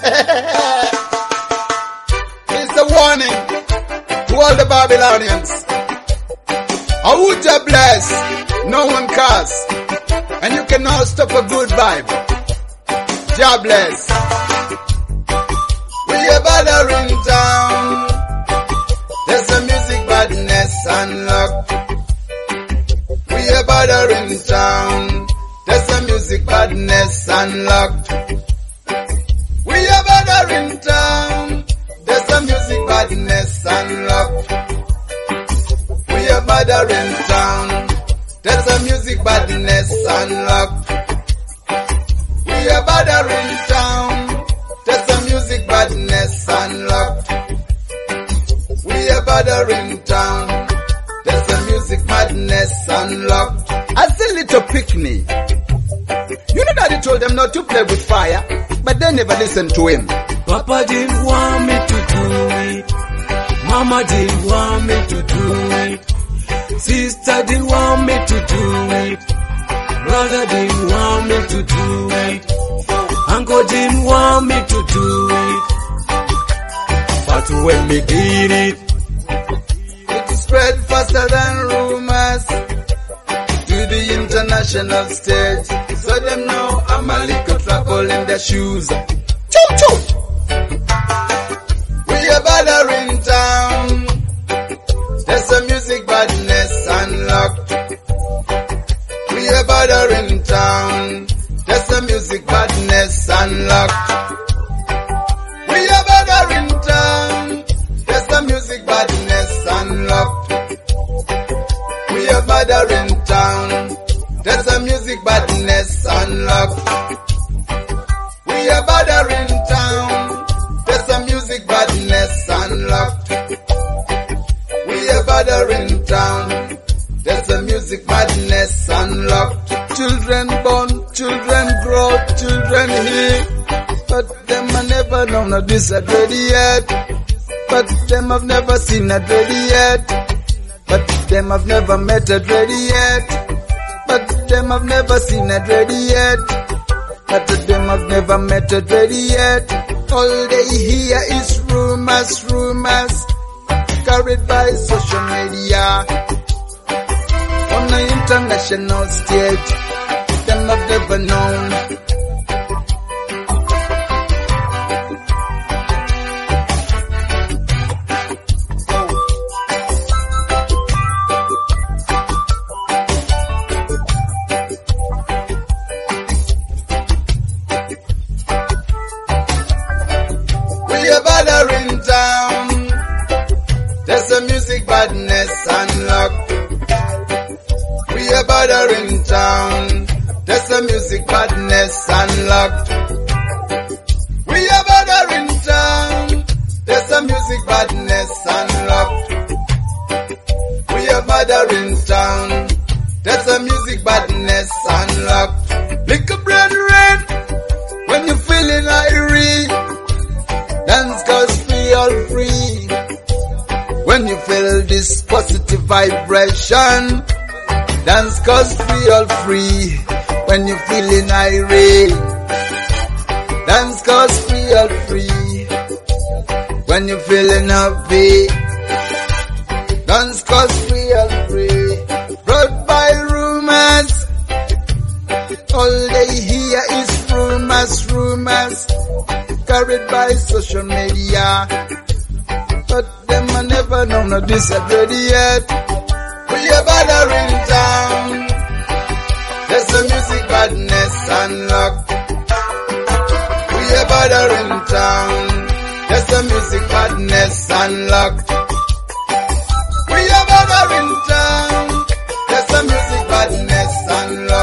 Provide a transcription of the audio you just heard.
It's a warning to all the Babylonians. Ahuja bless, no one curse, and you cannot stop a good vibe. Jah bless. We are bothering town. There's a music badness unlocked. We are bothering town. There's a music badness unlocked. We are bothering town. There's a music badness unlocked. We are bothering town. There's a music badness unlocked. We are bothering town. There's a music badness unlocked. We are bothering town. There's a music madness unlocked. As a little picnic, you know that he told them not to play with fire, but they never listened to him. Papa didn't want me to do it. Mama didn't want me to do it. Sister didn't want me to do it. Brother didn't want me to do it. Uncle didn't want me to do it. But when we did it, it spread faster than rumors to the international stage. So them know I'm a little trouble in their shoes. Choo choo! We are bothering town. There's a music badness unlocked. We are bothering town. There's a music badness unlocked. We are bothering town. There's a music badness unlocked. We are bothering town. There's a music badness unlocked. We are bothering town. There's a music badness unlocked. We are bothering town. There's a music madness unlocked. Children born, children grow, children heal. But them have never known of this already yet. But them have never seen a dready yet. But them have never met a dready yet. But them have never seen a dready yet. But them have never met a dready yet. All they hear is rumors, rumors, carried by social media. On the international stage, them have never known. We are bothering town. There's a music badness unlocked. We are bothering town. There's a music badness unlocked. We are bothering town. There's a music badness unlocked. We are bothering town. There's a music badness unlocked. Little brethren, when you're feeling irate, dance 'cause we all free. When you feel this positive vibration, dance 'cause we all free. When you feeling irate, dance 'cause we all free. When you feeling happy, dance 'cause we all free. Brought by rumors, all they hear is rumors, rumors, carried by social media. But them have never known of this already yet. We are bothering town. There's a music badness unlocked. We are bothering town. There's a music badness unlocked. We are bothering town. There's a music badness unlocked.